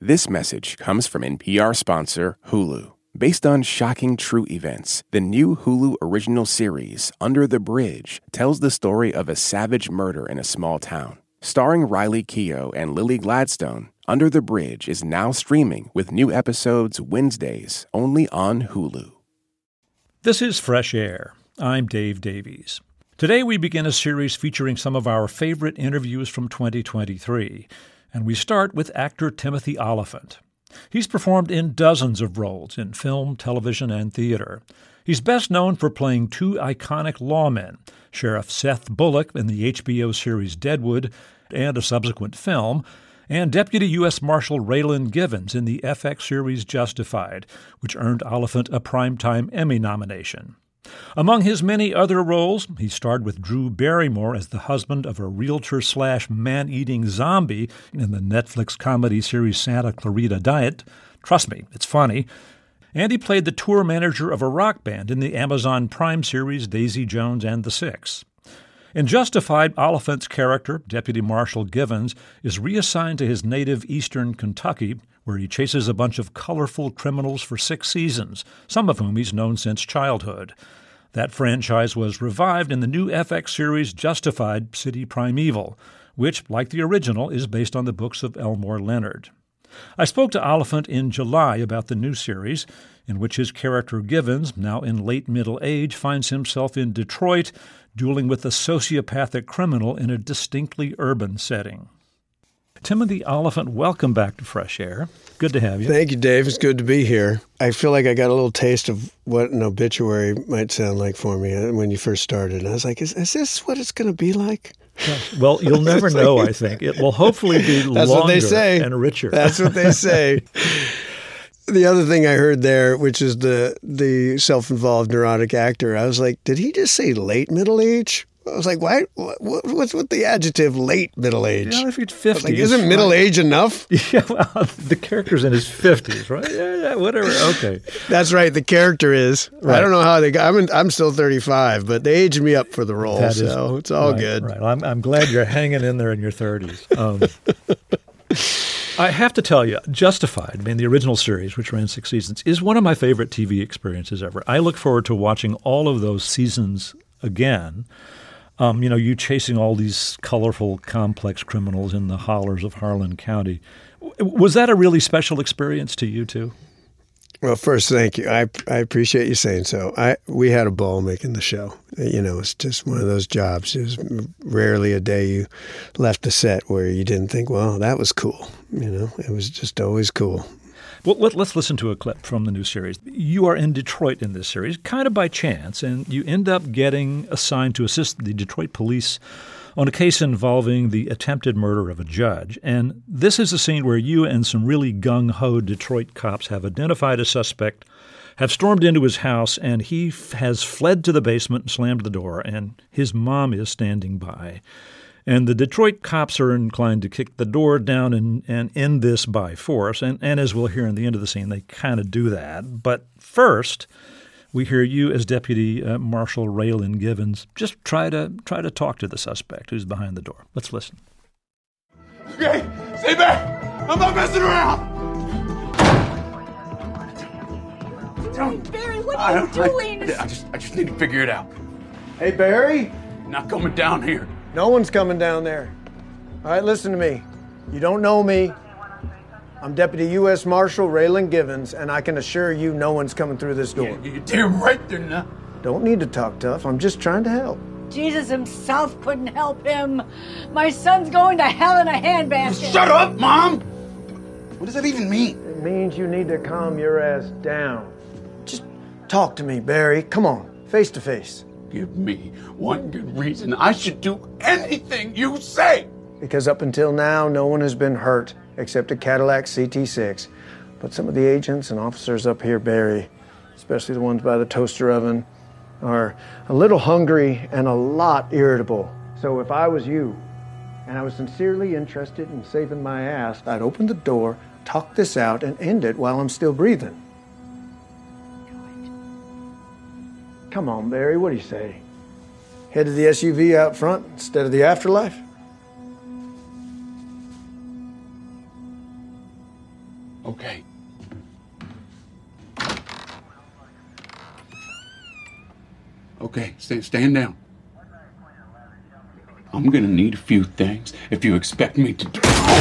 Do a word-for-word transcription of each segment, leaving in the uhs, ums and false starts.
This message comes from N P R sponsor Hulu. Based on shocking true events, the new Hulu original series, Under the Bridge, tells the story of a savage murder in a small town. Starring Riley Keough and Lily Gladstone, Under the Bridge is now streaming with new episodes Wednesdays only on Hulu. This is Fresh Air. I'm Dave Davies. Today we begin a series featuring some of our favorite interviews from twenty twenty-three, and we start with actor Timothy Olyphant. He's performed in dozens of roles in film, television, and theater. He's best known for playing two iconic lawmen, Sheriff Seth Bullock in the H B O series Deadwood and a subsequent film, and Deputy U S Marshal Raylan Givens in the F X series Justified, which earned Olyphant a Primetime Emmy nomination. Among his many other roles, he starred with Drew Barrymore as the husband of a realtor-slash-man-eating zombie in the Netflix comedy series Santa Clarita Diet. Trust me, it's funny. And he played the tour manager of a rock band in the Amazon Prime series Daisy Jones and the Six. In Justified, Olyphant's character, Deputy Marshal Givens, is reassigned to his native eastern Kentucky, where he chases a bunch of colorful criminals for six seasons, some of whom he's known since childhood. That franchise was revived in the new F X series Justified City Primeval, which, like the original, is based on the books of Elmore Leonard. I spoke to Olyphant in July about the new series, in which his character Givens, now in late middle age, finds himself in Detroit, dueling with a sociopathic criminal in a distinctly urban setting. Timothy Olyphant, welcome back to Fresh Air. Good to have you. Thank you, Dave. It's good to be here. I feel like I got a little taste of what an obituary might sound like for me when you first started. And I was like, is, is this what it's going to be like? Yeah. Well, you'll never know, I think. It will hopefully be That's longer what they say. And richer. That's what they say. The other thing I heard there, which is the the self-involved neurotic actor, I was like, did he just say late middle age? I was like, why? What, what's with the adjective late middle age? Yeah, I think it's fifties. Like, isn't middle right? age enough? Yeah, well, the character's in his fifties, right? Yeah, yeah, whatever. Okay. That's right. The character is. Right. I don't know how they got. I'm in, I'm still thirty-five, but they aged me up for the role, that so is, it's all right, good. Right. I'm I'm glad you're hanging in there in your thirties. Um, I have to tell you, Justified, I mean, the original series, which ran six seasons, is one of my favorite T V experiences ever. I look forward to watching all of those seasons again. Um, you know, you chasing all these colorful, complex criminals in the hollers of Harlan County. Was that a really special experience to you, too? Well, first, thank you. I I appreciate you saying so. I we had a ball making the show. You know, it's just one of those jobs. It was rarely a day you left the set where you didn't think, well, that was cool. You know, it was just always cool. Well, let, let's listen to a clip from the new series. You are in Detroit in this series, kind of by chance, and you end up getting assigned to assist the Detroit police on a case involving the attempted murder of a judge. And this is a scene where you and some really gung-ho Detroit cops have identified a suspect, have stormed into his house, and he f- has fled to the basement and slammed the door, and his mom is standing by. And the Detroit cops are inclined to kick the door down and, and end this by force. And, and as we'll hear in the end of the scene, they kind of do that. But first, we hear you as Deputy uh, Marshal Raylan Givens just try to try to talk to the suspect who's behind the door. Let's listen. Okay, stay back. I'm not messing around. Don't. Barry, what are you doing? I, I just, I just need to figure it out. Hey, Barry? You're not coming down here. No one's coming down there. All right, listen to me. You don't know me. I'm Deputy U S Marshal Raylan Givens, and I can assure you no one's coming through this door. Yeah, you're damn right they're not. Don't need to talk tough. I'm just trying to help. Jesus himself couldn't help him. My son's going to hell in a handbasket. Shut up, Mom! What does that even mean? It means you need to calm your ass down. Just talk to me, Barry. Come on, face to face. Give me one good reason I should do anything you say. Because up until now, no one has been hurt except a Cadillac C T six. But some of the agents and officers up here, Barry, especially the ones by the toaster oven, are a little hungry and a lot irritable. So if I was you, and I was sincerely interested in saving my ass, I'd open the door, talk this out, and end it while I'm still breathing. Come on, Barry, what do you say? Head to the S U V out front instead of the afterlife? Okay. Okay, stand, stand down. I'm gonna need a few things if you expect me to do.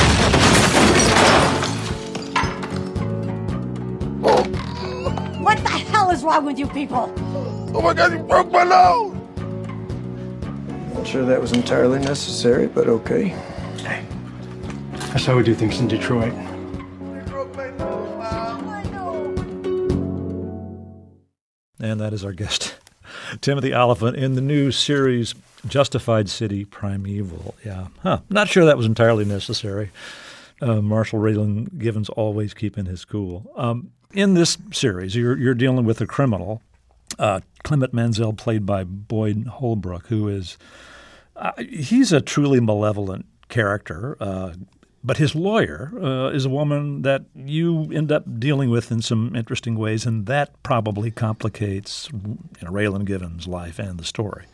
What the hell is wrong with you people? Oh my God, you broke my nose! Not sure that was entirely necessary, but okay. Hey, that's how we do things in Detroit. And that is our guest, Timothy Olyphant, in the new series Justified City Primeval. Yeah, huh. Not sure that was entirely necessary. Uh, Marshall Raylan Givens always keeping his cool. Um, in this series, you're you're dealing with a criminal, uh, Clement Mansell, played by Boyd Holbrook, who is uh, he's a truly malevolent character. Uh, But his lawyer uh, is a woman that you end up dealing with in some interesting ways, and that probably complicates you know, Raylan Givens' life and the story.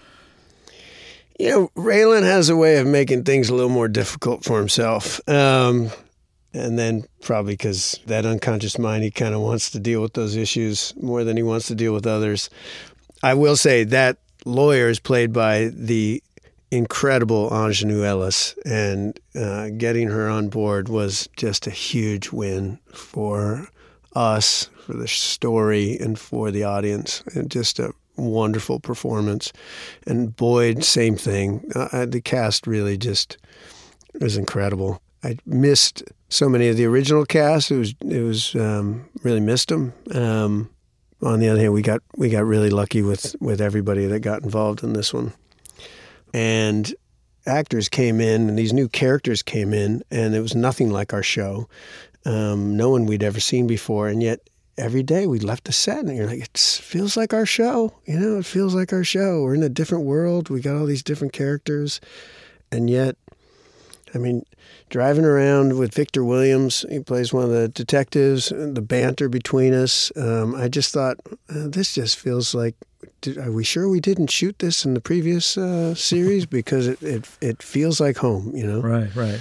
You know, Raylan has a way of making things a little more difficult for himself. Um, and then probably because that unconscious mind, he kind of wants to deal with those issues more than he wants to deal with others. I will say that lawyer is played by the incredible Ingenue Ellis, and uh, getting her on board was just a huge win for us, for the story, and for the audience. And just a wonderful performance. And Boyd, same thing. Uh, the cast really just was incredible. I missed so many of the original cast. It was it was um, really missed them. Um, on the other hand, we got we got really lucky with with everybody that got involved in this one. And actors came in, and these new characters came in, and it was nothing like our show. Um, no one we'd ever seen before, and yet every day we left the set, and you're like, it feels like our show. You know, it feels like our show. We're in a different world. We got all these different characters, and yet, I mean, driving around with Victor Williams, he plays one of the detectives, and the banter between us. Um, I just thought, uh, this just feels like. Did, are we sure we didn't shoot this in the previous uh, series? Because it, it it feels like home, you know? Right, right.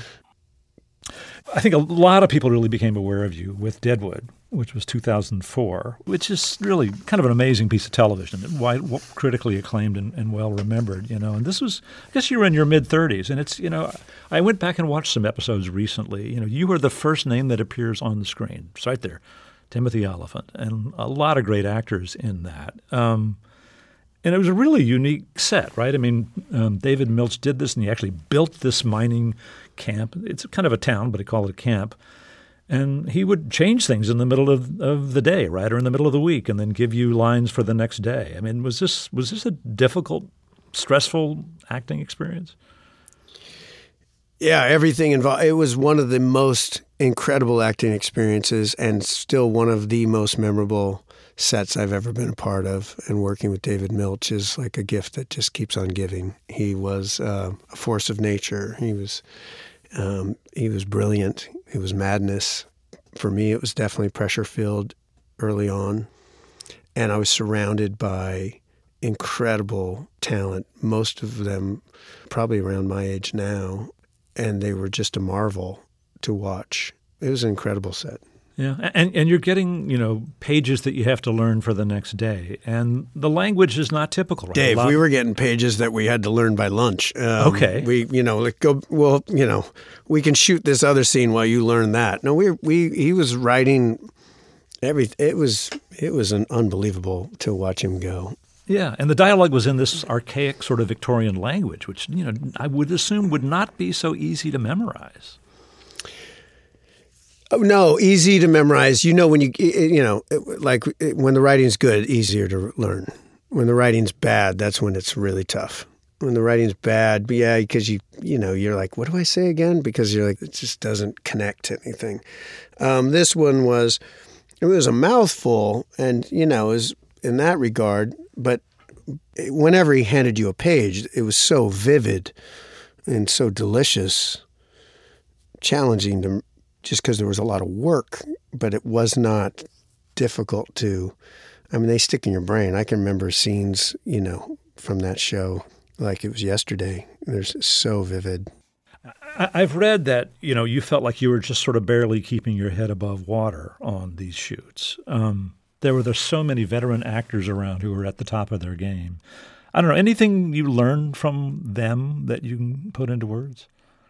I think a lot of people really became aware of you with Deadwood, which was two thousand four, which is really kind of an amazing piece of television, wide, critically acclaimed and, and well remembered, you know. And this was, I guess you were in your mid-thirties, and it's, you know, I went back and watched some episodes recently. You know, you were the first name that appears on the screen. It's right there, Timothy Olyphant, and a lot of great actors in that. Um, And it was a really unique set, right? I mean, um, David Milch did this, and he actually built this mining camp. It's kind of a town, but he called it a camp. And he would change things in the middle of, of the day, right, or in the middle of the week, and then give you lines for the next day. I mean, was this was this a difficult, stressful acting experience? Yeah, everything involved. It was one of the most incredible acting experiences, and still one of the most memorable sets I've ever been a part of. And working with David Milch is like a gift that just keeps on giving. He was uh, a force of nature. He was um, he was brilliant. It was madness. For me, it was definitely pressure-filled early on. And I was surrounded by incredible talent, most of them probably around my age now. And they were just a marvel to watch. It was an incredible set. Yeah, and and you're getting, you know, pages that you have to learn for the next day, and the language is not typical. Right? Dave, we were getting pages that we had to learn by lunch. Um, okay, we, you know, like go. Well, you know, we can shoot this other scene while you learn that. No, we we he was writing every. It was it was an unbelievable to watch him go. Yeah, and the dialogue was in this archaic sort of Victorian language, which, you know, I would assume would not be so easy to memorize. Oh, no, easy to memorize. You know, when you, you know, like when the writing's good, easier to learn. When the writing's bad, that's when it's really tough. When the writing's bad, yeah, because you, you know, you're like, what do I say again? Because you're like, it just doesn't connect to anything. Um, this one was, it was a mouthful, and, you know, it was in that regard, but whenever he handed you a page, it was so vivid and so delicious, challenging to, just because there was a lot of work, but it was not difficult to, I mean, they stick in your brain. I can remember scenes, you know, from that show like it was yesterday. They're so vivid. I've read that, you know, you felt like you were just sort of barely keeping your head above water on these shoots. Um, there were there's so many veteran actors around who were at the top of their game. I don't know, anything you learned from them that you can put into words?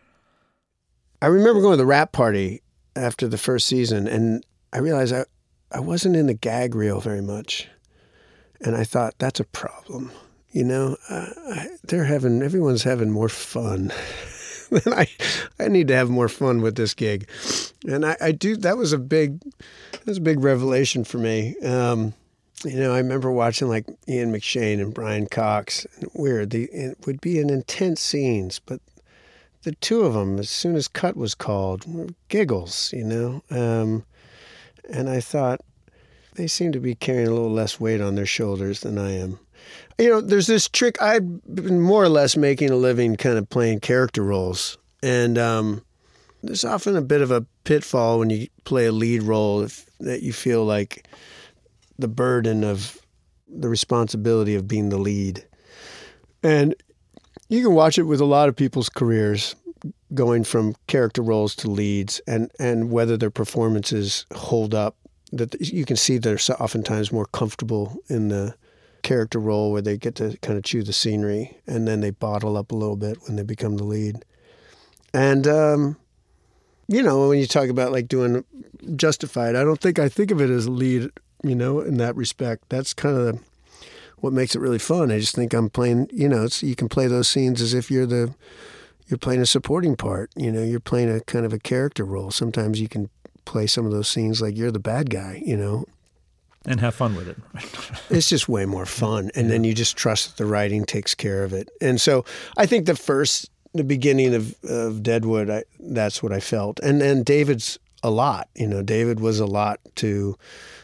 I remember going to the wrap party after the first season, and I realized I, I wasn't in the gag reel very much. And I thought, that's a problem. You know, uh, I, they're having, everyone's having more fun. And I, I need to have more fun with this gig. And I, I do, that was a big, that was a big revelation for me. Um, you know, I remember watching like Ian McShane and Brian Cox. Weird, the, it would be in intense scenes, but the two of them, as soon as cut was called, were giggles, you know. Um, and I thought, they seem to be carrying a little less weight on their shoulders than I am. You know, there's this trick. I've been more or less making a living kind of playing character roles. And um, there's often a bit of a pitfall when you play a lead role if, that you feel like the burden of the responsibility of being the lead. And you can watch it with a lot of people's careers going from character roles to leads and, and whether their performances hold up. That you can see they're oftentimes more comfortable in the character role where they get to kind of chew the scenery, and then they bottle up a little bit when they become the lead. And, um, you know, when you talk about like doing Justified, I don't think I think of it as a lead, you know, in that respect. That's kind of the, what makes it really fun. I just think I'm playing, you know, it's, you can play those scenes as if you're the, you're playing a supporting part, you know, you're playing a kind of a character role. Sometimes you can play some of those scenes like you're the bad guy, you know. And have fun with it. It's just way more fun. And yeah. Then you just trust that the writing takes care of it. And so I think the first, the beginning of, of Deadwood, I, that's what I felt. And and David's a lot, you know, David was a lot to,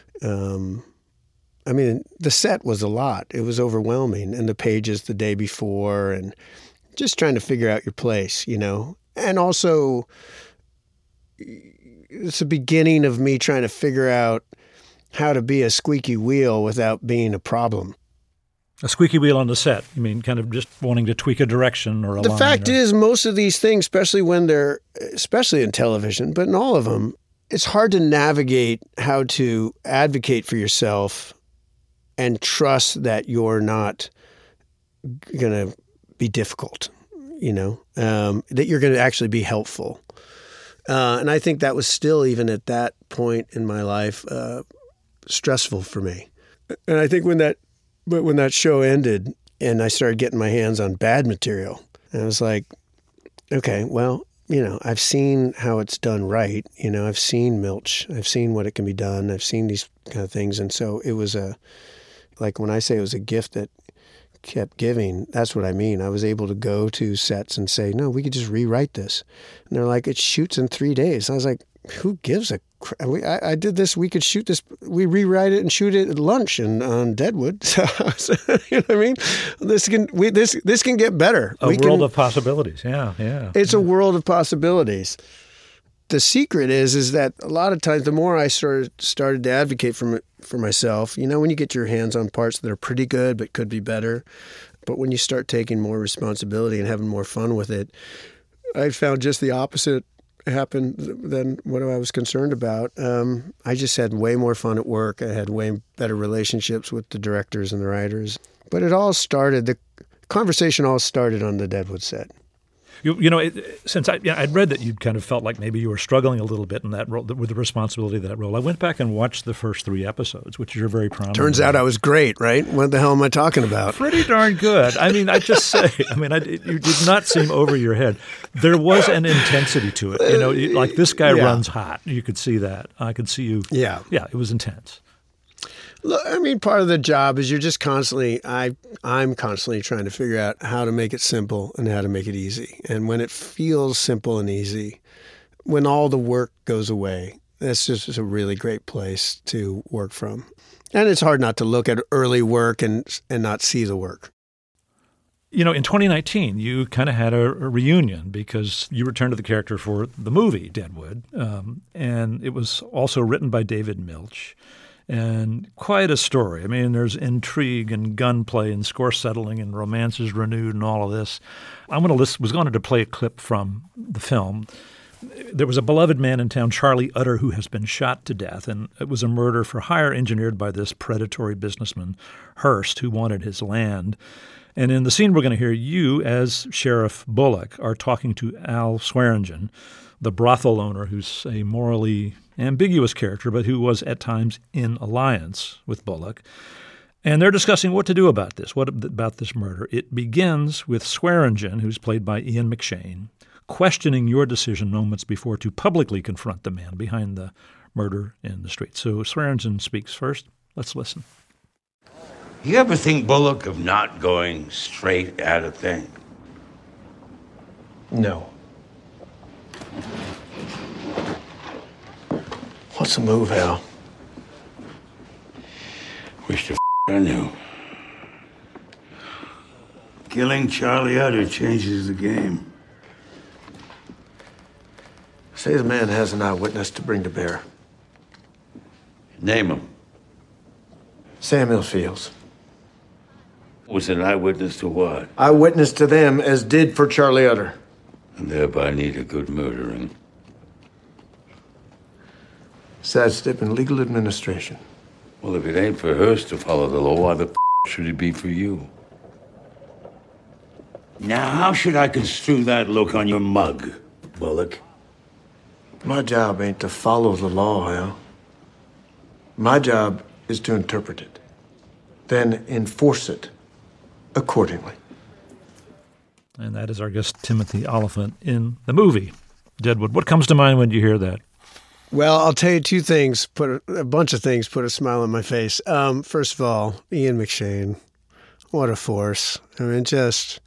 um, I mean, the set was a lot. It was overwhelming. And the pages the day before and just trying to figure out your place, you know. And also, it's the beginning of me trying to figure out how to be a squeaky wheel without being a problem. A squeaky wheel on the set? You mean kind of just wanting to tweak a direction or a The line fact or... is, most of these things, especially when they're, especially in television, but in all of them, it's hard to navigate how to advocate for yourself and trust that you're not going to be difficult, you know, um, that you're going to actually be helpful. Uh, and I think that was still, even at that point in my life, uh, stressful for me. And I think when that, but when that show ended and I started getting my hands on bad material, I was like, okay, well, you know, I've seen how it's done right. You know, I've seen Milch. I've seen what it can be done. I've seen these kind of things. And so it was a, like when I say it was a gift that kept giving, that's what I mean. I was able to go to sets and say, no, we could just rewrite this. And they're like, it shoots in three days. I was like, who gives a crap? We, I, I did this. We could shoot this. We rewrite it and shoot it at lunch and on Deadwood. So, you know what I mean? This can we this this can get better. A we world can, of possibilities. Yeah, yeah. It's yeah. a world of possibilities. The secret is is that a lot of times, the more I started started to advocate for for myself, you know, when you get your hands on parts that are pretty good but could be better, but when you start taking more responsibility and having more fun with it, I found just the opposite happened than what I was concerned about. Um, I just had way more fun at work. I had way better relationships with the directors and the writers. But it all started, the conversation all started on the Deadwood set. You, you know, it, since I, you know, I'd read that you kind of felt like maybe you were struggling a little bit in that role, with the responsibility of that role, I went back and watched the first three episodes, which you're very prominent. Turns out I was great, right? What the hell am I talking about? Pretty darn good. I mean, I just say, I mean, I, you did not seem over your head. There was an intensity to it. You know, like this guy yeah. runs hot. You could see that. I could see you. Yeah. Yeah, it was intense. Look, I mean, part of the job is you're just constantly, I, I'm constantly trying to figure out how to make it simple and how to make it easy. And when it feels simple and easy, when all the work goes away, that's just a really great place to work from. And it's hard not to look at early work and and not see the work. You know, in twenty nineteen, you kind of had a, a reunion because you returned to the character for the movie Deadwood. Um, and it was also written by David Milch. And quite a story. I mean, there's intrigue and gunplay and score settling and romances renewed and all of this. I'm going to list, was going to play a clip from the film. There was a beloved man in town, Charlie Utter, who has been shot to death, and it was a murder for hire engineered by this predatory businessman, Hearst, who wanted his land. And in the scene we're going to hear, you, as Sheriff Bullock, are talking to Al Swearingen, the brothel owner who's a morally ambiguous character, but who was at times in alliance with Bullock. And they're discussing what to do about this, what about this murder. It begins with Swearingen, who's played by Ian McShane, questioning your decision moments before to publicly confront the man behind the murder in the street. So Swearingen speaks first. Let's listen. You ever think, Bullock, of not going straight at a thing? No. What's the move, Al? Wish the f*** I knew. Killing Charlie Utter changes the game. Say the man has an eyewitness to bring to bear. Name him. Samuel Fields. Was an eyewitness to what? Eyewitness to them as did for Charlie Utter. And thereby need a good murdering. Sidestep in legal administration. Well, if it ain't for Hearst to follow the law, why the f*** should it be for you? Now, how should I construe that look on your mug, Bullock? My job ain't to follow the law, Al. My job is to interpret it, then enforce it accordingly. And that is our guest, Timothy Olyphant, in the movie Deadwood. What comes to mind when you hear that? Well, I'll tell you two things, put a, a bunch of things, put a smile on my face. Um, first of all, Ian McShane, what a force. I mean, just,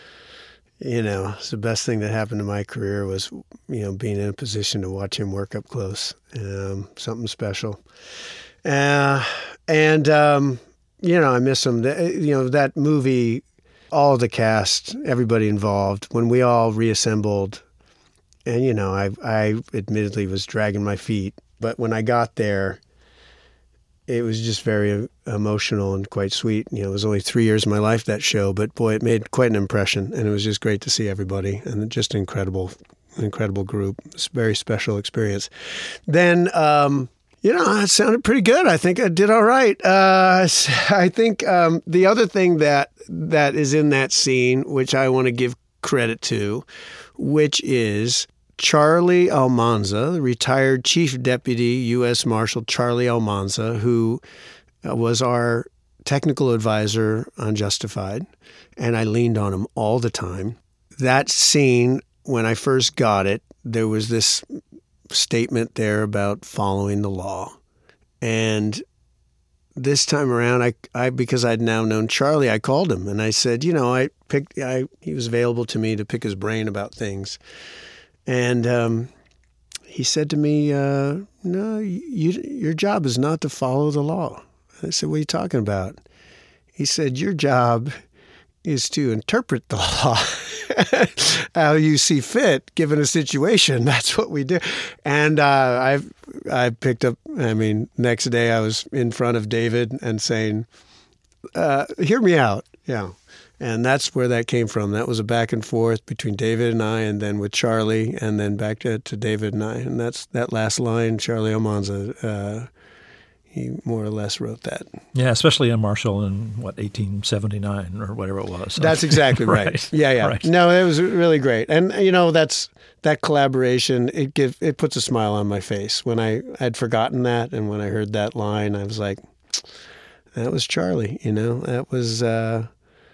you know, it's the best thing that happened to my career was, you know, being in a position to watch him work up close. Um, something special. Uh, and, um, you know, I miss him. You know, that movie, all the cast, everybody involved, when we all reassembled. And, you know, I I admittedly was dragging my feet. But when I got there, it was just very emotional and quite sweet. You know, it was only three years of my life, that show. But, boy, it made quite an impression. And it was just great to see everybody. And just an incredible, incredible group. It's a very special experience. Then, um, you know, it sounded pretty good. I think I did all right. Uh, I think um, the other thing that that is in that scene, which I want to give credit to, which is Charlie Almanza, the retired Chief Deputy U S Marshal Charlie Almanza, who was our technical advisor on Justified, and I leaned on him all the time. That scene, when I first got it, there was this statement there about following the law. And this time around, I, I because I'd now known Charlie, I called him and I said, you know, I picked, I, he was available to me to pick his brain about things. And um, he said to me, uh, no, you, your job is not to follow the law. I said, what are you talking about? He said, your job is to interpret the law how you see fit, given a situation. That's what we do. And uh, I I picked up, I mean, next day I was in front of David and saying, uh, hear me out. Yeah. And that's where that came from. That was a back and forth between David and I, and then with Charlie, and then back to, to David and I. And that's that last line, Charlie Almanza, uh, he more or less wrote that. Yeah, especially in Marshall in, what, eighteen seventy-nine or whatever it was. That's exactly right. right. Yeah, yeah. Right. No, it was really great. And, you know, that's that collaboration, it give it puts a smile on my face. When I had forgotten that, and when I heard that line, I was like, that was Charlie, you know? That was... Uh,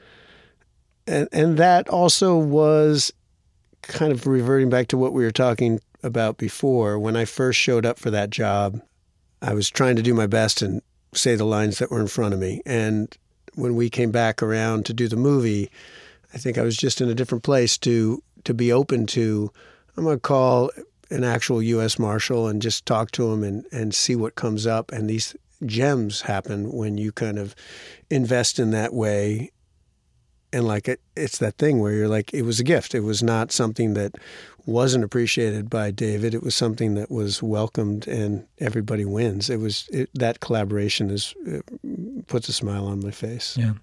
And and that also was kind of reverting back to what we were talking about before. When I first showed up for that job, I was trying to do my best and say the lines that were in front of me. And when we came back around to do the movie, I think I was just in a different place to to be open to, I'm going to call an actual U S Marshal and just talk to him and, and see what comes up. And these gems happen when you kind of invest in that way. And like it, it's that thing where you're like, it was a gift. It was not something that wasn't appreciated by David. It was something that was welcomed, and everybody wins. It was it, that collaboration is it puts a smile on my face. Yeah.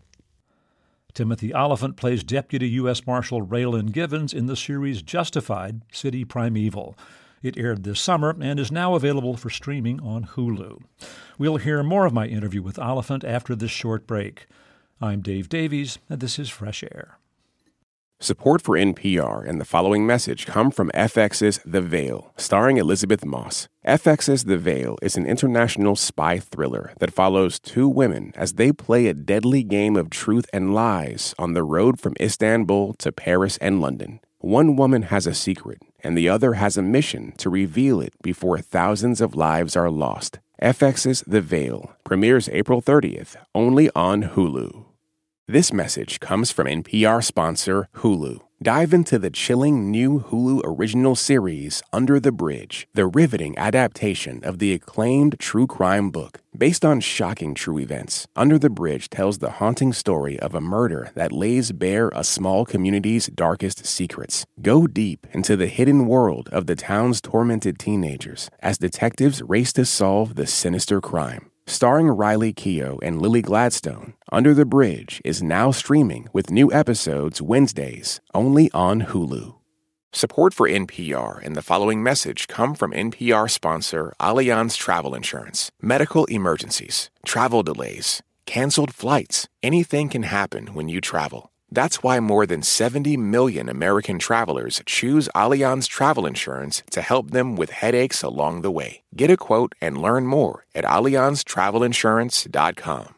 Timothy Olyphant plays Deputy U S Marshal Raylan Givens in the series Justified, City Primeval. It aired this summer and is now available for streaming on Hulu. We'll hear more of my interview with Olyphant after this short break. I'm Dave Davies, and this is Fresh Air. Support for N P R and the following message come from F X's The Veil, starring Elizabeth Moss. F X's The Veil is an international spy thriller that follows two women as they play a deadly game of truth and lies on the road from Istanbul to Paris and London. One woman has a secret, and the other has a mission to reveal it before thousands of lives are lost. F X's The Veil premieres April thirtieth, only on Hulu. This message comes from N P R sponsor Hulu. Dive into the chilling new Hulu original series, Under the Bridge, the riveting adaptation of the acclaimed true crime book. Based on shocking true events, Under the Bridge tells the haunting story of a murder that lays bare a small community's darkest secrets. Go deep into the hidden world of the town's tormented teenagers as detectives race to solve the sinister crime. Starring Riley Keough and Lily Gladstone, Under the Bridge is now streaming with new episodes Wednesdays, only on Hulu. Support for N P R and the following message come from N P R sponsor Allianz Travel Insurance. Medical emergencies, travel delays, canceled flights, anything can happen when you travel. That's why more than seventy million American travelers choose Allianz Travel Insurance to help them with headaches along the way. Get a quote and learn more at allianz travel insurance dot com.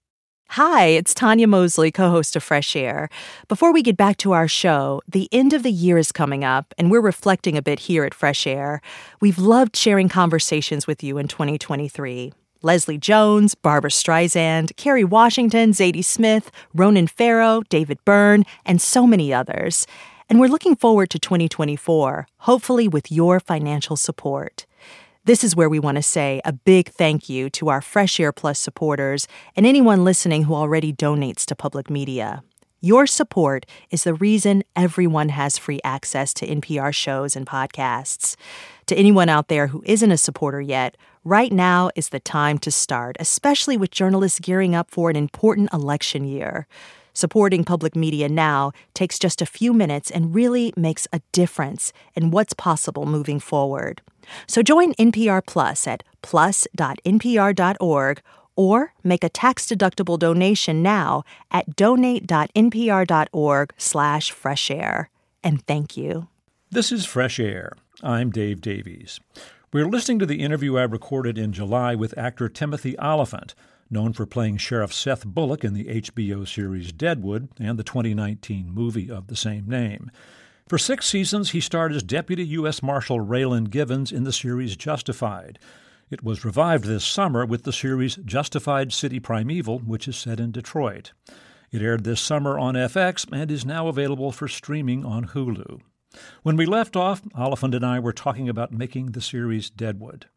Hi, it's Tanya Mosley, co-host of Fresh Air. Before we get back to our show, the end of the year is coming up, and we're reflecting a bit here at Fresh Air. We've loved sharing conversations with you in twenty twenty-three. Leslie Jones, Barbra Streisand, Kerry Washington, Zadie Smith, Ronan Farrow, David Byrne, and so many others. And we're looking forward to twenty twenty-four, hopefully with your financial support. This is where we want to say a big thank you to our Fresh Air Plus supporters and anyone listening who already donates to public media. Your support is the reason everyone has free access to N P R shows and podcasts. To anyone out there who isn't a supporter yet, right now is the time to start, especially with journalists gearing up for an important election year. Supporting public media now takes just a few minutes and really makes a difference in what's possible moving forward. So join N P R Plus at plus dot n p r dot org or make a tax-deductible donation now at donate dot n p r dot org slash fresh air. And thank you. This is Fresh Air. I'm Dave Davies. We're listening to the interview I recorded in July with actor Timothy Olyphant, known for playing Sheriff Seth Bullock in the H B O series Deadwood and the twenty nineteen movie of the same name. For six seasons, he starred as Deputy U S Marshal Raylan Givens in the series Justified. It was revived this summer with the series Justified City Primeval, which is set in Detroit. It aired this summer on F X and is now available for streaming on Hulu. When we left off, Olyphant and I were talking about making the series Deadwood.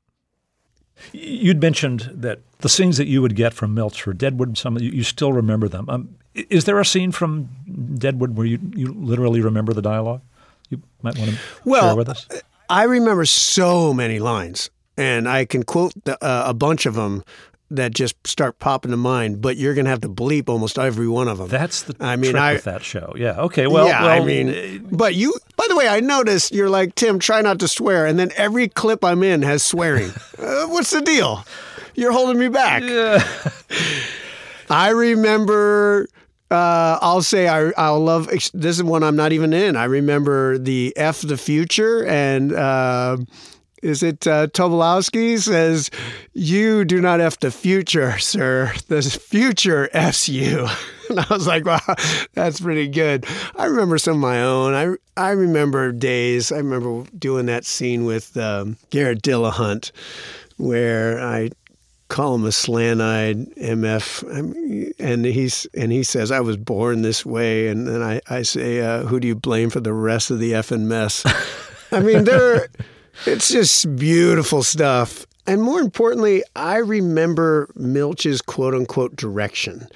You'd mentioned that the scenes that you would get from Milch for Deadwood, some of you, you still remember them. Um, is there a scene from Deadwood where you, you literally remember the dialogue? You might want to well, share with us. I remember so many lines, and I can quote the, uh, a bunch of them that just start popping to mind, but you're going to have to bleep almost every one of them. That's the I mean, trick I, with that show. Yeah, okay, well... Yeah, well, I mean, but you... By the way, I noticed you're like, Tim, try not to swear, and then every clip I'm in has swearing. uh, what's the deal? You're holding me back. Yeah. I remember... Uh, I'll say I, I'll love... This is one I'm not even in. I remember the F the Future, and... Uh, Is it uh, Tobolowsky says, "You do not F the future, sir. The future F's you." And I was like, wow, that's pretty good. I remember some of my own. I, I remember days. I remember doing that scene with um, Garrett Dillahunt where I call him a slant-eyed M F, and he's and he says, "I was born this way." And then I, I say, uh, "Who do you blame for the rest of the effing mess?" I mean, there... It's just beautiful stuff. And more importantly, I remember Milch's quote-unquote direction.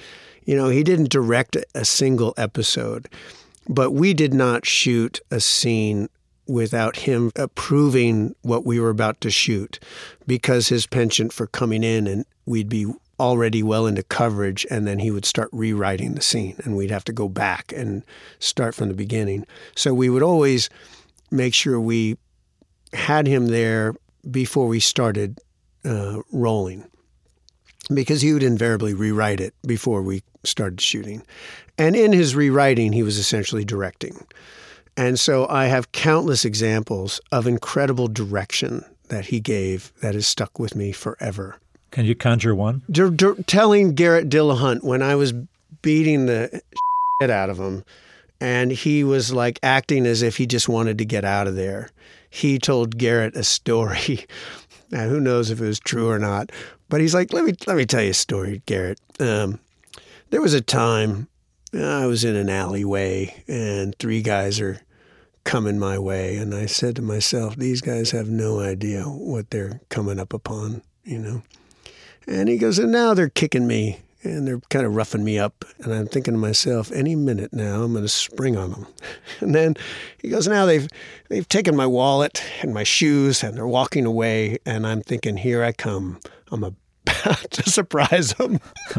You know, he didn't direct a single episode, but we did not shoot a scene without him approving what we were about to shoot, because his penchant for coming in and we'd be already well into coverage, and then he would start rewriting the scene, and we'd have to go back and start from the beginning. So we would always make sure we had him there before we started uh, rolling, because he would invariably rewrite it before we started shooting. And in his rewriting, he was essentially directing. And so I have countless examples of incredible direction that he gave that has stuck with me forever. Can you conjure one? D- d- telling Garrett Dillahunt when I was beating the shit out of him, and he was like acting as if he just wanted to get out of there. He told Garrett a story. Now, who knows if it was true or not? But he's like, let me let me tell you a story, Garrett. Um, there was a time I was in an alleyway, and three guys are coming my way, and I said to myself, these guys have no idea what they're coming up upon, you know. And he goes, and now they're kicking me, and they're kind of roughing me up. And I'm thinking to myself, any minute now, I'm going to spring on them. And then he goes, now they've they've taken my wallet and my shoes, and they're walking away. And I'm thinking, here I come. I'm about to surprise them.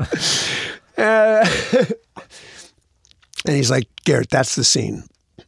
uh, and he's like, Garrett, that's the scene.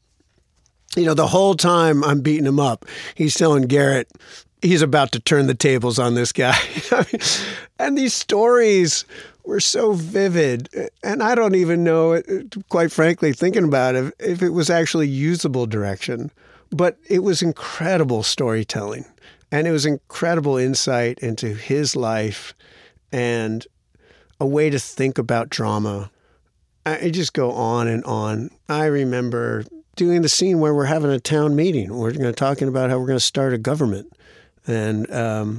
You know, the whole time I'm beating him up, he's telling Garrett, he's about to turn the tables on this guy. I mean, and these stories were so vivid. And I don't even know, quite frankly, thinking about it, if it was actually usable direction. But it was incredible storytelling. And it was incredible insight into his life and a way to think about drama. I just go on and on. I remember doing the scene where we're having a town meeting. We're going to talking about how we're going to start a government. And um,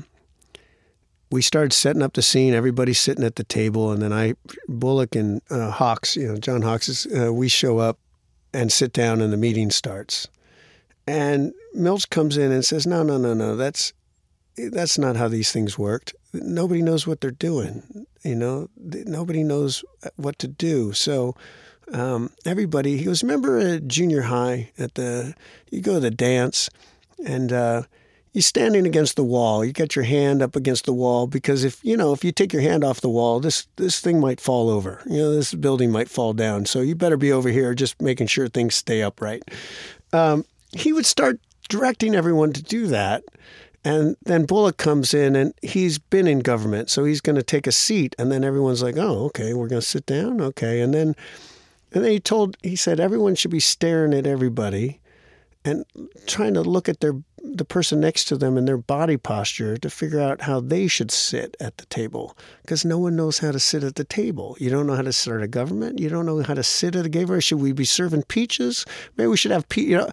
we started setting up the scene. Everybody's sitting at the table, and then I, Bullock and uh, Hawks, you know, John Hawks, is, uh, we show up and sit down, and the meeting starts. And Milch comes in and says, "No, no, no, no. That's that's not how these things worked. Nobody knows what they're doing. You know, nobody knows what to do. So." Um, everybody, he goes, remember at junior high at the, you go to the dance and, uh, you're standing against the wall. You got your hand up against the wall because if, you know, if you take your hand off the wall, this, this thing might fall over, you know, this building might fall down. So you better be over here just making sure things stay upright. Um, he would start directing everyone to do that. And then Bullock comes in, and he's been in government. So he's going to take a seat. And then everyone's like, oh, okay, we're going to sit down. Okay. And then, And then he told, he said, everyone should be staring at everybody and trying to look at their the person next to them and their body posture to figure out how they should sit at the table. Because no one knows how to sit at the table. You don't know how to start a government. You don't know how to sit at a game. Should we be serving peaches? Maybe we should have peaches. You know,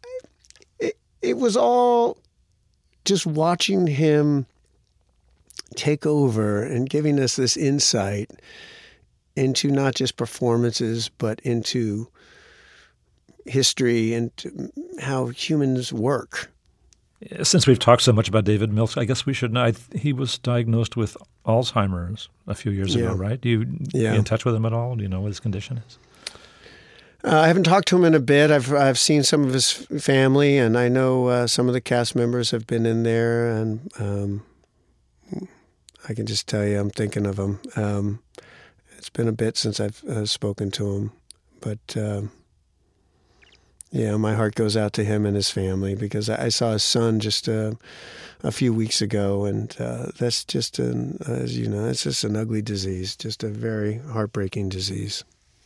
it, it was all just watching him take over and giving us this insight into not just performances, but into history and how humans work. Since we've talked so much about David Milch, I guess we should know. I, he was diagnosed with Alzheimer's a few years yeah. ago, right? Do you yeah. you in touch with him at all? Do you know what his condition is? Uh, I haven't talked to him in a bit. I've I've seen some of his family, and I know uh, some of the cast members have been in there, and um, I can just tell you I'm thinking of him. Um, It's been a bit since I've uh, spoken to him, but uh, yeah, my heart goes out to him and his family because I, I saw his son just uh, a few weeks ago, and uh, that's just an, as you know, it's just an ugly disease, just a very heartbreaking disease.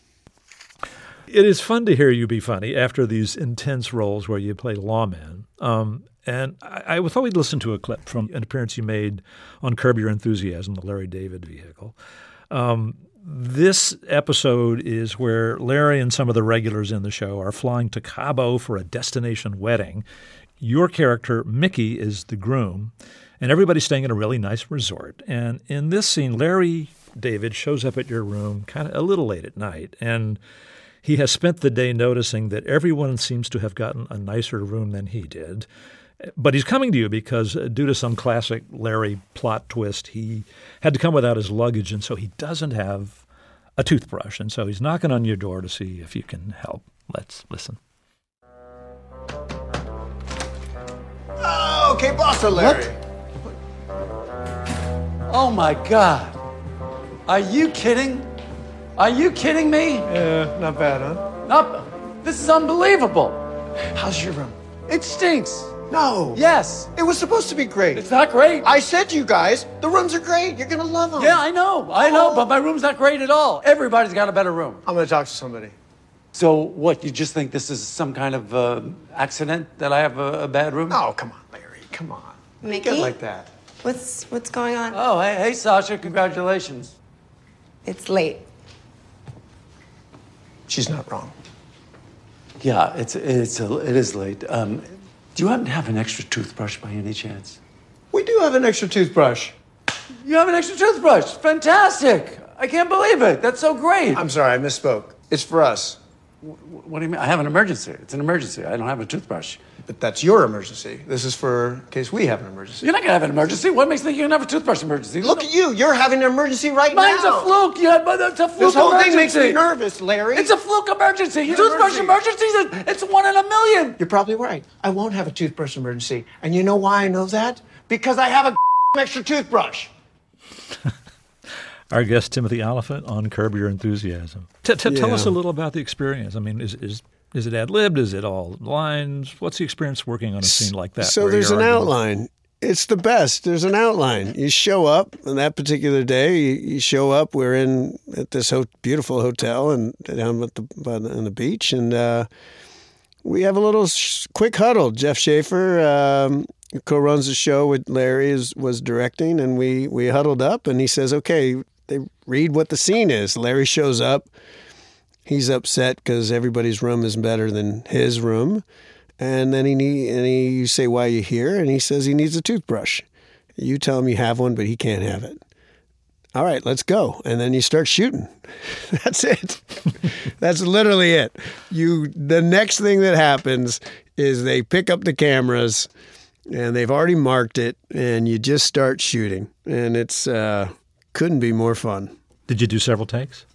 It is fun to hear you be funny after these intense roles where you play lawman. Um, and I, I thought we'd listen to a clip from an appearance you made on Curb Your Enthusiasm, the Larry David vehicle. Um, This episode is where Larry and some of the regulars in the show are flying to Cabo for a destination wedding. Your character, Mickey, is the groom, and everybody's staying at a really nice resort. And in this scene, Larry David shows up at your room kind of a little late at night, and he has spent the day noticing that everyone seems to have gotten a nicer room than he did. But he's coming to you because uh, due to some classic Larry plot twist, he had to come without his luggage, and so he doesn't have a toothbrush. And so he's knocking on your door to see if you can help. Let's listen. Oh, okay, boss Larry. What? Oh, my God. Are you kidding? Are you kidding me? Yeah, not bad, huh? Not, this is unbelievable. How's your room? It stinks. No. Yes. It was supposed to be great. It's not great. I said to you guys, the rooms are great. You're going to love them. Yeah, I know. I know, but my room's not great at all. Everybody's got a better room. I'm going to talk to somebody. So what, you just think this is some kind of uh, accident that I have a, a bad room? Oh, come on, Larry. Come on. Mickey? Get like that. What's what's going on? Oh, hey, hey, Sasha, congratulations. It's late. She's not wrong. Yeah, it's it's a, it is late. Um, do you happen to have an extra toothbrush by any chance? We do have an extra toothbrush. You have an extra toothbrush. Fantastic. I can't believe it. That's so great. I'm sorry, I misspoke. It's for us. What do you mean? I have an emergency. It's an emergency. I don't have a toothbrush. But that's your emergency. This is for in case we have an emergency. You're not going to have an emergency. What makes you think you're going to have a toothbrush emergency? Look at you. You're having an emergency right Mine's now. a fluke. Yeah, but it's a fluke This whole emergency. thing makes me nervous, Larry. It's a fluke emergency. Your An toothbrush emergency. emergency, it's one in a million. You're probably right. I won't have a toothbrush emergency. And you know why I know that? Because I have a extra toothbrush. Our guest, Timothy Olyphant, on Curb Your Enthusiasm. T- t- Yeah. Tell us a little about the experience. I mean, is is is it ad-libbed? Is it all lines? What's the experience working on a scene like that? So where there's you're an arguing? outline. It's the best. There's an outline. You show up on that particular day. You, you show up. We're in at this ho- beautiful hotel and down at the by the, on the beach, and uh, we have a little sh- quick huddle. Jeff Schaefer, um, who co-runs the show with Larry, is, was directing, and we we huddled up, and he says, "Okay, they read what the scene is." Larry shows up. He's upset because everybody's room is better than his room. And then he need, and he, you say, "Why are you here?" And he says he needs a toothbrush. You tell him you have one, but he can't have it. All right, let's go. And then you start shooting. That's it. That's literally it. You. The next thing that happens is they pick up the cameras, and they've already marked it, and you just start shooting. And it's uh, couldn't be more fun. Did you do several takes?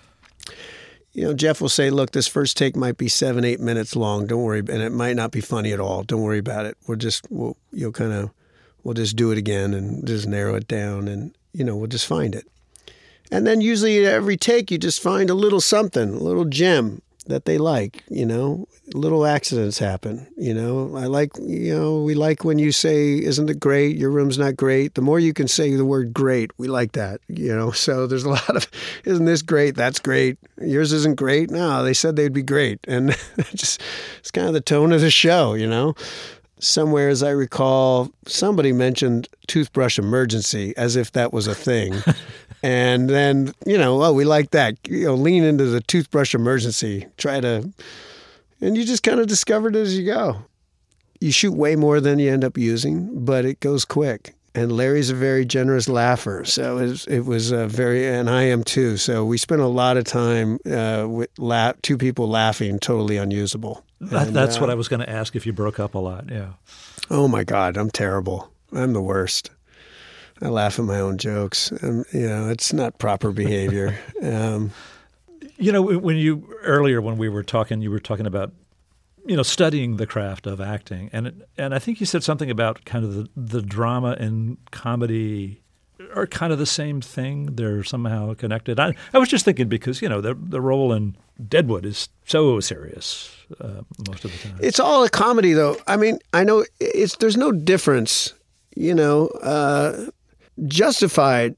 You know, Jeff will say, "Look, this first take might be seven, eight minutes long. Don't worry, and it might not be funny at all. Don't worry about it. We'll just, we'll, you'll kind of, we'll just do it again and just narrow it down, and you know, we'll just find it." And then usually every take, you just find a little something, a little gem that they like. You know, little accidents happen. You know, I like, you know, we like when you say, "Isn't it great? Your room's not great." The more you can say the word "great," we like that. You know, so there's a lot of, "Isn't this great? That's great. Yours isn't great." No, they said they'd be great, and just it's kind of the tone of the show. You know, somewhere, as I recall, somebody mentioned toothbrush emergency as if that was a thing. And then, you know, oh, we like that. You know, lean into the toothbrush emergency. Try to, and you just kind of discover it as you go. You shoot way more than you end up using, but it goes quick. And Larry's a very generous laugher, so it was, it was a very, and I am too. So we spent a lot of time uh, with la- two people laughing, totally unusable. That, And, that's uh, what I was going to ask, if you broke up a lot. Yeah. Oh my God, I'm terrible. I'm the worst. I laugh at my own jokes. Um, you know, it's not proper behavior. Um, You know, when you earlier when we were talking, you were talking about, you know, studying the craft of acting, and it, and I think you said something about kind of the, the drama and comedy are kind of the same thing. They're somehow connected. I, I was just thinking because, you know, the the role in Deadwood is so serious uh, most of the time. It's all a comedy, though. I mean, I know it's there's no difference. You know, uh, Justified,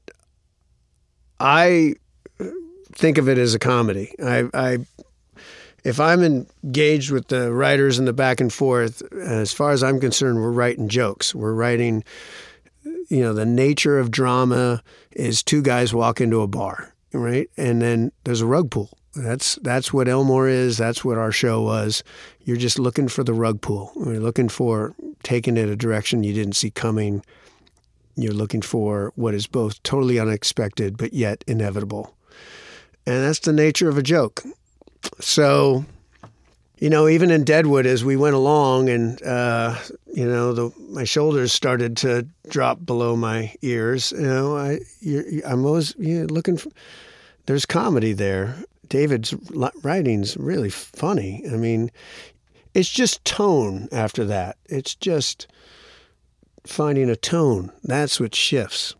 I think of it as a comedy. I, I, if I'm engaged with the writers in the back and forth, as far as I'm concerned, we're writing jokes. We're writing, you know, the nature of drama is two guys walk into a bar, right? And then there's a rug pull. That's that's what Elmore is. That's what our show was. You're just looking for the rug pull. You're looking for taking it a direction you didn't see coming. You're looking for what is both totally unexpected but yet inevitable. And that's the nature of a joke. So, you know, even in Deadwood, as we went along and, uh, you know, the, my shoulders started to drop below my ears, you know, I, you're, I'm always you know, looking for, there's comedy there. David's writing's really funny. I mean, it's just tone after that. It's just finding a tone. That's what shifts.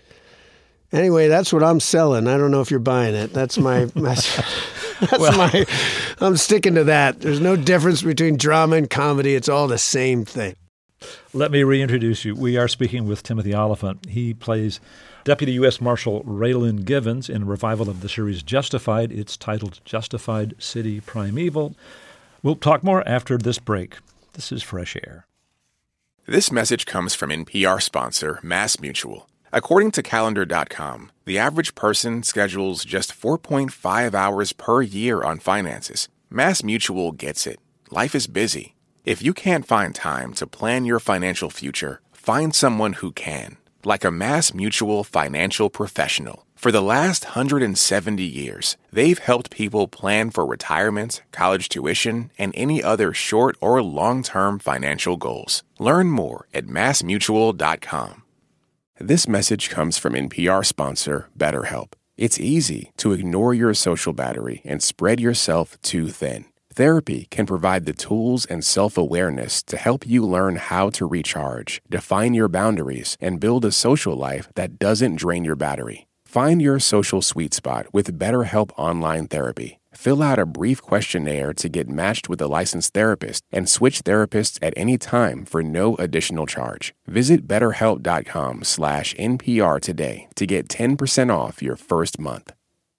Anyway, that's what I'm selling. I don't know if you're buying it. That's my, my that's well, my, I'm sticking to that. There's no difference between drama and comedy. It's all the same thing. Let me reintroduce you. We are speaking with Timothy Olyphant. He plays Deputy U S Marshal Raylan Givens in a revival of the series Justified. It's titled Justified City Primeval. We'll talk more after this break. This is Fresh Air. This message comes from N P R sponsor Mass Mutual. According to calendar dot com, the average person schedules just four point five hours per year on finances. Mass Mutual gets it. Life is busy. If you can't find time to plan your financial future, find someone who can. Like a Mass Mutual financial professional. For the last one hundred seventy years, they've helped people plan for retirement, college tuition, and any other short or long-term financial goals. Learn more at mass mutual dot com. This message comes from N P R sponsor BetterHelp. It's easy to ignore your social battery and spread yourself too thin. Therapy can provide the tools and self-awareness to help you learn how to recharge, define your boundaries, and build a social life that doesn't drain your battery. Find your social sweet spot with BetterHelp Online Therapy. Fill out a brief questionnaire to get matched with a licensed therapist and switch therapists at any time for no additional charge. Visit betterhelp.com slash NPR today to get ten percent off your first month.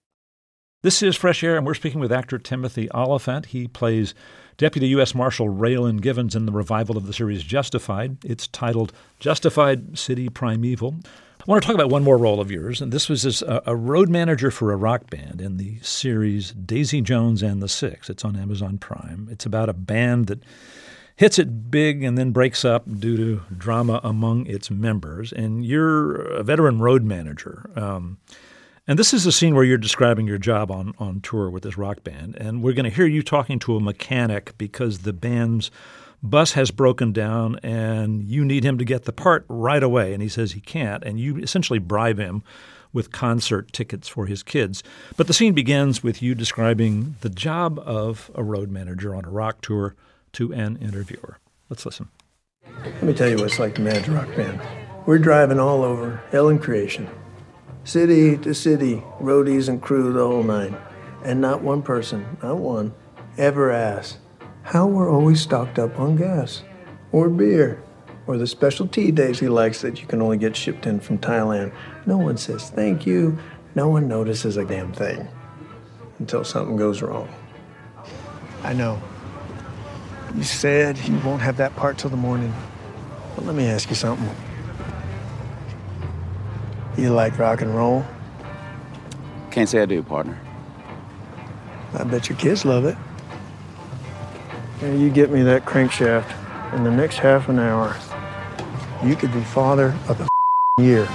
This is Fresh Air, and we're speaking with actor Timothy Olyphant. He plays Deputy U S Marshal Raylan Givens in the revival of the series Justified. It's titled Justified City Primeval. I want to talk about one more role of yours, and this was as a, a road manager for a rock band in the series Daisy Jones and the Six. It's on Amazon Prime. It's about a band that hits it big and then breaks up due to drama among its members, and you're a veteran road manager. Um, and this is a scene where you're describing your job on, on tour with this rock band, and we're going to hear you talking to a mechanic because the band's bus has broken down and you need him to get the part right away, and he says he can't, and you essentially bribe him with concert tickets for his kids. But the scene begins with you describing the job of a road manager on a rock tour to an interviewer. Let's listen. Let me tell you what it's like to manage a rock band. We're driving all over hell and creation. City to city, roadies and crew, the whole nine. And not one person, not one, ever asks how we're always stocked up on gas, or beer, or the special tea days he likes that you can only get shipped in from Thailand. No one says thank you. No one notices a damn thing until something goes wrong. I know. You said you won't have that part till the morning. But let me ask you something. You like rock and roll? Can't say I do, partner. I bet your kids love it. Now you get me that crankshaft in the next half an hour. You could be father of the year.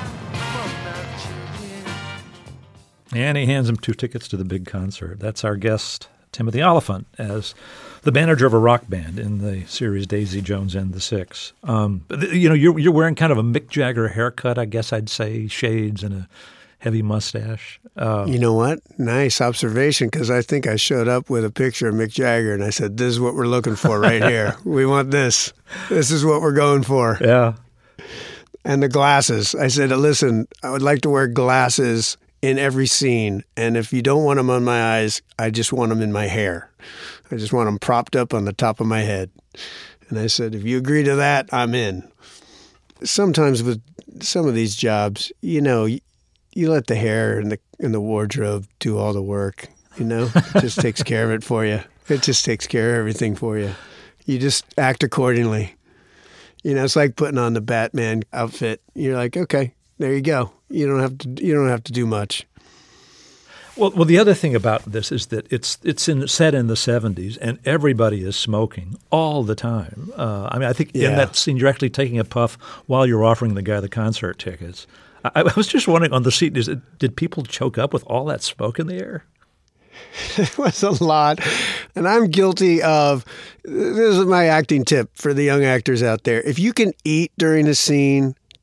And he hands him two tickets to the big concert. That's our guest, Timothy Olyphant, as the manager of a rock band in the series Daisy Jones and the Six. Um, you know, you're you're wearing kind of a Mick Jagger haircut, I guess I'd say, shades and a heavy mustache. Uh, you know what? Nice observation, because I think I showed up with a picture of Mick Jagger, and I said, this is what we're looking for right here. We want this. This is what we're going for. Yeah. And the glasses. I said, listen, I would like to wear glasses in every scene, and if you don't want them on my eyes, I just want them in my hair. I just want them propped up on the top of my head. And I said, if you agree to that, I'm in. Sometimes with some of these jobs, you know, you let the hair and the and the wardrobe do all the work, you know? It just takes care of it for you. It just takes care of everything for you. You just act accordingly. You know, it's like putting on the Batman outfit. You're like, okay, there you go. You don't have to you don't have to do much. Well, well, the other thing about this is that it's it's in, set in the seventies, and everybody is smoking all the time. Uh, I mean, I think yeah. in that scene, you're actually taking a puff while you're offering the guy the concert tickets. I, I was just wondering on the seat, is it, did people choke up with all that smoke in the air? It was a lot. And I'm guilty of, this is my acting tip for the young actors out there. If you can eat during a scene,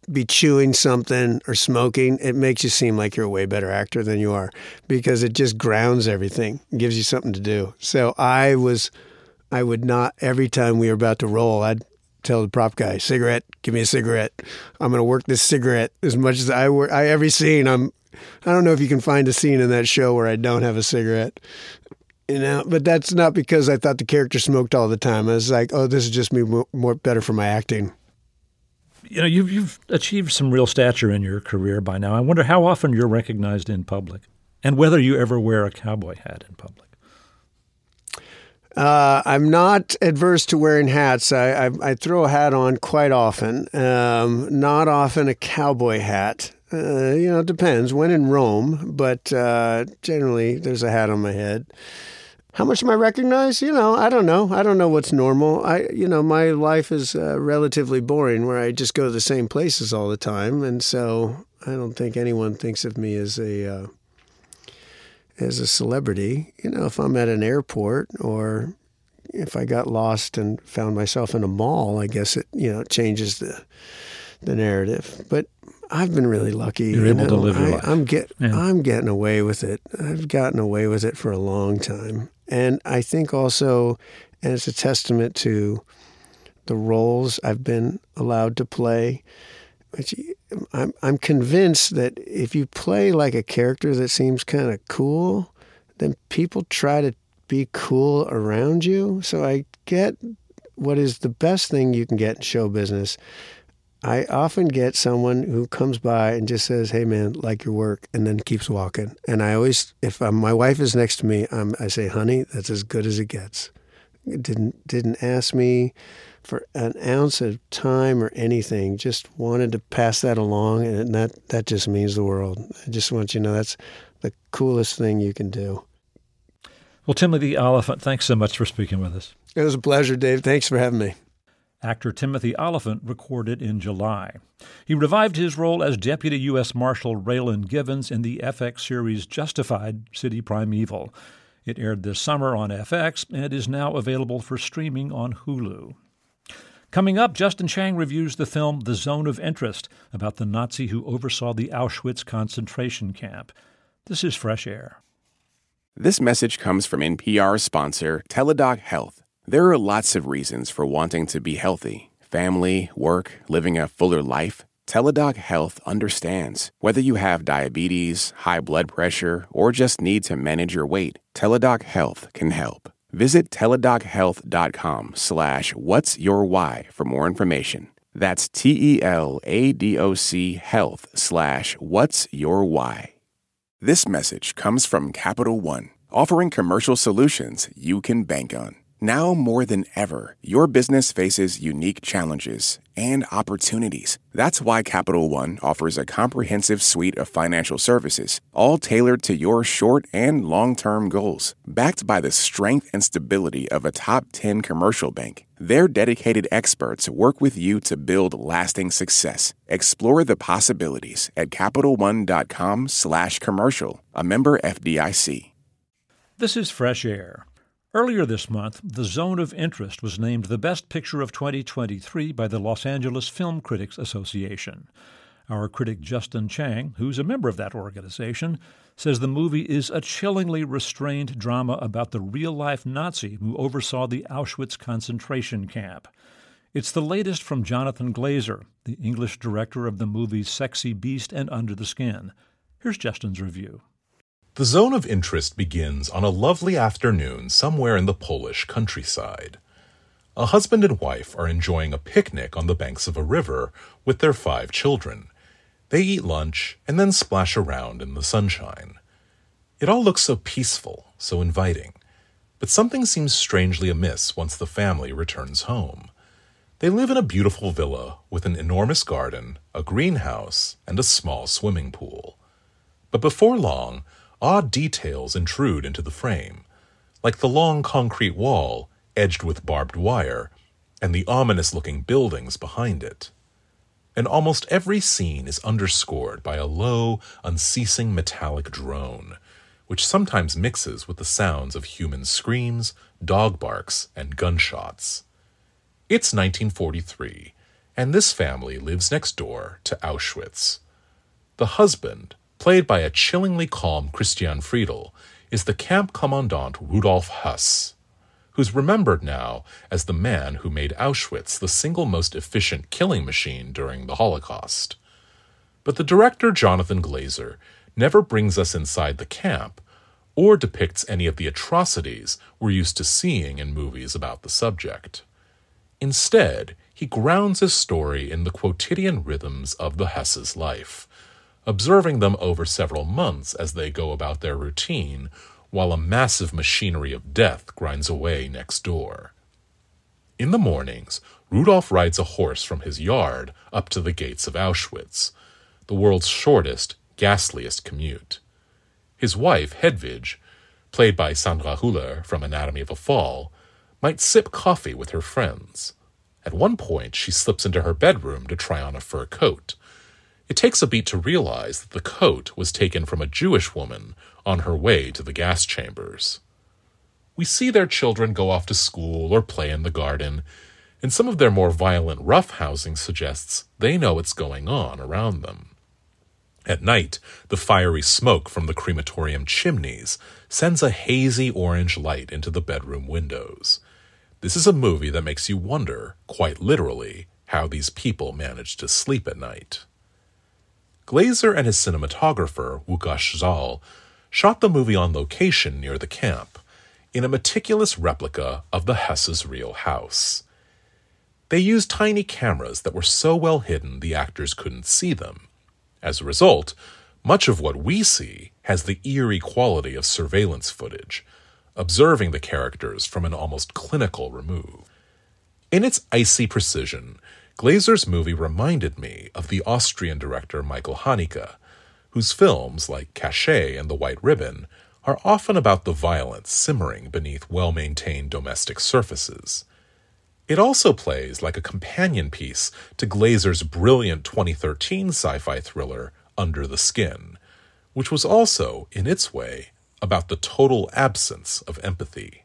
be chewing something or smoking, it makes you seem like you're a way better actor than you are because it just grounds everything, gives you something to do. So I was, I would not, every time we were about to roll, I'd tell the prop guy, cigarette, give me a cigarette. I'm going to work this cigarette as much as I work. I, every scene, I'm, I don't know if you can find a scene in that show where I don't have a cigarette. You know, but that's not because I thought the character smoked all the time. I was like, oh, this is just me more, more better for my acting. You know, you've, you've achieved some real stature in your career by now. I wonder how often you're recognized in public and whether you ever wear a cowboy hat in public. Uh, I'm not adverse to wearing hats. I, I, I throw a hat on quite often. Um, not often a cowboy hat. Uh, you know, it depends. When in Rome, but uh, generally there's a hat on my head. How much am I recognized? You know, I don't know. I don't know what's normal. I, you know, my life is uh, relatively boring where I just go to the same places all the time. And so I don't think anyone thinks of me as a, uh, as a celebrity. You know, if I'm at an airport or if I got lost and found myself in a mall, I guess it, you know, changes the, the narrative. But I've been really lucky. You're you able know? to live your I, life. I'm get, yeah. I'm getting away with it. I've gotten away with it for a long time. And I think also, and it's a testament to the roles I've been allowed to play, which I'm, I'm convinced that if you play like a character that seems kind of cool, then people try to be cool around you. So I get what is the best thing you can get in show business. I often get someone who comes by and just says, hey, man, like your work, and then keeps walking. And I always, if I'm, my wife is next to me, I'm, I say, honey, that's as good as it gets. It didn't, didn't ask me for an ounce of time or anything, just wanted to pass that along, and that, that just means the world. I just want you to know that's the coolest thing you can do. Well, Timothy Olyphant, thanks so much for speaking with us. It was a pleasure, Dave. Thanks for having me. Actor Timothy Olyphant recorded in July. He revived his role as Deputy U S Marshal Raylan Givens in the F X series Justified, City Primeval. It aired this summer on F X and is now available for streaming on Hulu. Coming up, Justin Chang reviews the film The Zone of Interest about the Nazi who oversaw the Auschwitz concentration camp. This is Fresh Air. This message comes from N P R sponsor Teladoc Health. There are lots of reasons for wanting to be healthy. Family, work, living a fuller life. Teladoc Health understands. Whether you have diabetes, high blood pressure, or just need to manage your weight, Teladoc Health can help. Visit teladochealth.com slash what's your why for more information. That's T-E-L-A-D-O-C health slash what's your why. This message comes from Capital One, offering commercial solutions you can bank on. Now more than ever, your business faces unique challenges and opportunities. That's why Capital One offers a comprehensive suite of financial services, all tailored to your short and long-term goals. Backed by the strength and stability of a top ten commercial bank, their dedicated experts work with you to build lasting success. Explore the possibilities at CapitalOne.com slash commercial, a member F D I C. This is Fresh Air. Earlier this month, The Zone of Interest was named the Best Picture of twenty twenty-three by the Los Angeles Film Critics Association. Our critic Justin Chang, who's a member of that organization, says the movie is a chillingly restrained drama about the real-life Nazi who oversaw the Auschwitz concentration camp. It's the latest from Jonathan Glazer, the English director of the movies Sexy Beast and Under the Skin. Here's Justin's review. The Zone of Interest begins on a lovely afternoon somewhere in the Polish countryside. A husband and wife are enjoying a picnic on the banks of a river with their five children. They eat lunch and then splash around in the sunshine. It all looks so peaceful, so inviting. But something seems strangely amiss once the family returns home. They live in a beautiful villa with an enormous garden, a greenhouse, and a small swimming pool. But before long, odd details intrude into the frame, like the long concrete wall edged with barbed wire and the ominous-looking buildings behind it. And almost every scene is underscored by a low, unceasing metallic drone, which sometimes mixes with the sounds of human screams, dog barks, and gunshots. It's nineteen forty-three, and this family lives next door to Auschwitz. The husband, played by a chillingly calm Christian Friedel, is the camp commandant Rudolf Höss, who's remembered now as the man who made Auschwitz the single most efficient killing machine during the Holocaust. But the director Jonathan Glazer never brings us inside the camp or depicts any of the atrocities we're used to seeing in movies about the subject. Instead, he grounds his story in the quotidian rhythms of the Höss's life, observing them over several months as they go about their routine while a massive machinery of death grinds away next door. In the mornings, Rudolf rides a horse from his yard up to the gates of Auschwitz, the world's shortest, ghastliest commute. His wife, Hedwig, played by Sandra Hüller from Anatomy of a Fall, might sip coffee with her friends. At one point, she slips into her bedroom to try on a fur coat. It takes a beat to realize that the coat was taken from a Jewish woman on her way to the gas chambers. We see their children go off to school or play in the garden, and some of their more violent roughhousing suggests they know what's going on around them. At night, the fiery smoke from the crematorium chimneys sends a hazy orange light into the bedroom windows. This is a movie that makes you wonder, quite literally, how these people manage to sleep at night. Glazer and his cinematographer, Łukasz Zal, shot the movie on location near the camp, in a meticulous replica of the Höss's real house. They used tiny cameras that were so well hidden the actors couldn't see them. As a result, much of what we see has the eerie quality of surveillance footage, observing the characters from an almost clinical remove. In its icy precision, Glazer's movie reminded me of the Austrian director Michael Haneke, whose films, like Caché and The White Ribbon, are often about the violence simmering beneath well-maintained domestic surfaces. It also plays like a companion piece to Glazer's brilliant twenty thirteen sci-fi thriller Under the Skin, which was also, in its way, about the total absence of empathy.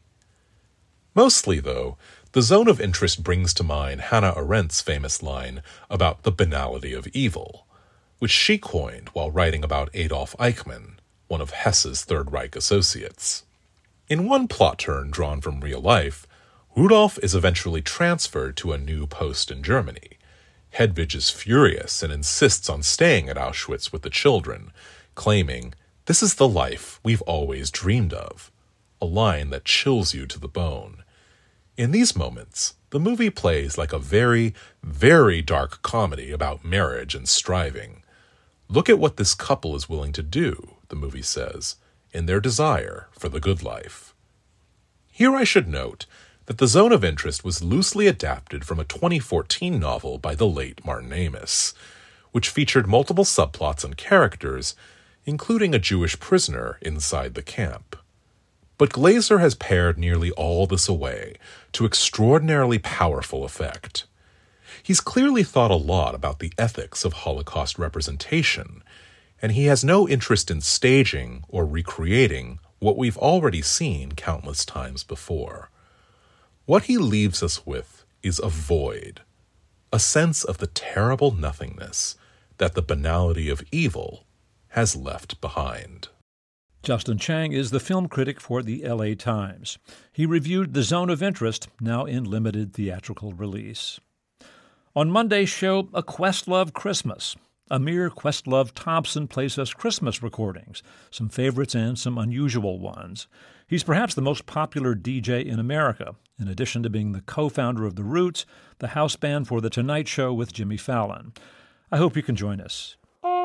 Mostly, though, The Zone of Interest brings to mind Hannah Arendt's famous line about the banality of evil, which she coined while writing about Adolf Eichmann, one of Hesse's Third Reich associates. In one plot turn drawn from real life, Rudolf is eventually transferred to a new post in Germany. Hedwig is furious and insists on staying at Auschwitz with the children, claiming, "This is the life we've always dreamed of," a line that chills you to the bone. In these moments, the movie plays like a very, very dark comedy about marriage and striving. Look at what this couple is willing to do, the movie says, in their desire for the good life. Here I should note that The Zone of Interest was loosely adapted from a twenty fourteen novel by the late Martin Amis, which featured multiple subplots and characters, including a Jewish prisoner inside the camp. But Glazer has pared nearly all this away to extraordinarily powerful effect. He's clearly thought a lot about the ethics of Holocaust representation, and he has no interest in staging or recreating what we've already seen countless times before. What he leaves us with is a void, a sense of the terrible nothingness that the banality of evil has left behind. Justin Chang is the film critic for the L A Times. He reviewed The Zone of Interest, now in limited theatrical release. On Monday's show, A Questlove Christmas. Amir Questlove Thompson plays us Christmas recordings, some favorites and some unusual ones. He's perhaps the most popular D J in America, in addition to being the co-founder of The Roots, the house band for The Tonight Show with Jimmy Fallon. I hope you can join us.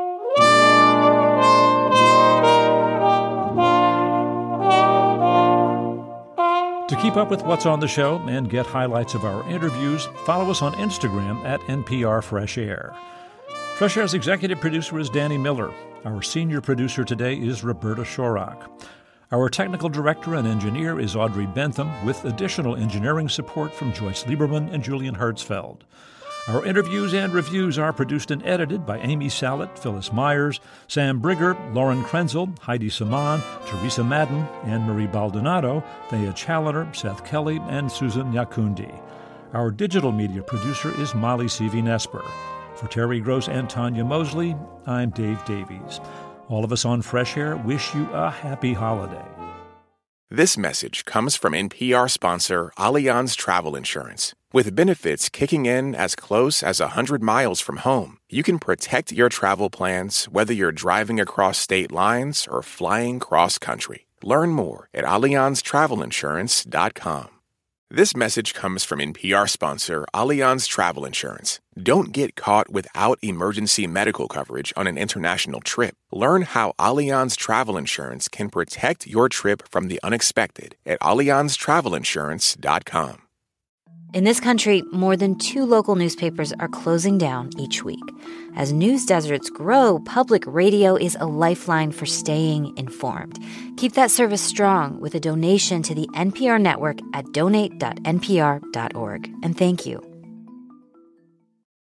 To keep up with what's on the show and get highlights of our interviews, follow us on Instagram at N P R Fresh Air. Fresh Air's executive producer is Danny Miller. Our senior producer today is Roberta Shorak. Our technical director and engineer is Audrey Bentham, with additional engineering support from Joyce Lieberman and Julian Hertzfeld. Our interviews and reviews are produced and edited by Amy Sallet, Phyllis Myers, Sam Brigger, Lauren Krenzel, Heidi Saman, Teresa Madden, Anne-Marie Baldonado, Thea Challoner, Seth Kelly, and Susan Nyakundi. Our digital media producer is Molly Seavy-Nesper. For Terry Gross and Tanya Mosley, I'm Dave Davies. All of us on Fresh Air wish you a happy holiday. This message comes from N P R sponsor Allianz Travel Insurance. With benefits kicking in as close as one hundred miles from home, you can protect your travel plans whether you're driving across state lines or flying cross-country. Learn more at allianz travel insurance dot com. This message comes from N P R sponsor Allianz Travel Insurance. Don't get caught without emergency medical coverage on an international trip. Learn how Allianz Travel Insurance can protect your trip from the unexpected at allianz travel insurance dot com. In this country, more than two local newspapers are closing down each week. As news deserts grow, public radio is a lifeline for staying informed. Keep that service strong with a donation to the N P R network at donate dot n p r dot org. And thank you.